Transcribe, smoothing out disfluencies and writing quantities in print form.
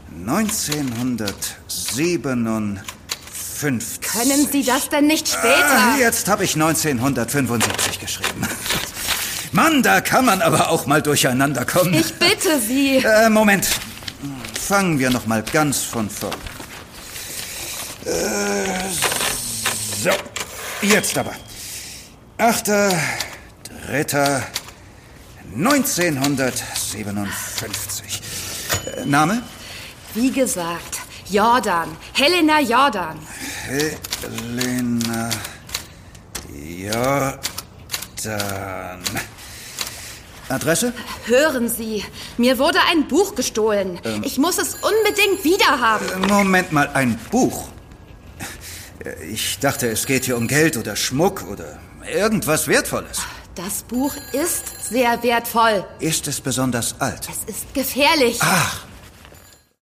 1957. Können Sie das denn nicht später? Jetzt habe ich 1975 geschrieben. Mann, da kann man aber auch mal durcheinander kommen. Ich bitte Sie. Moment. Fangen wir noch mal ganz von vorn. So, jetzt aber. 8.3.1957. Name? Wie gesagt, Jordan. Helena Jordan. Helena Jordan. Adresse? Hören Sie, mir wurde ein Buch gestohlen. Ich muss es unbedingt wiederhaben. Moment mal, ein Buch? Ich dachte, es geht hier um Geld oder Schmuck oder irgendwas Wertvolles. Das Buch ist sehr wertvoll. Ist es besonders alt? Es ist gefährlich. Ach,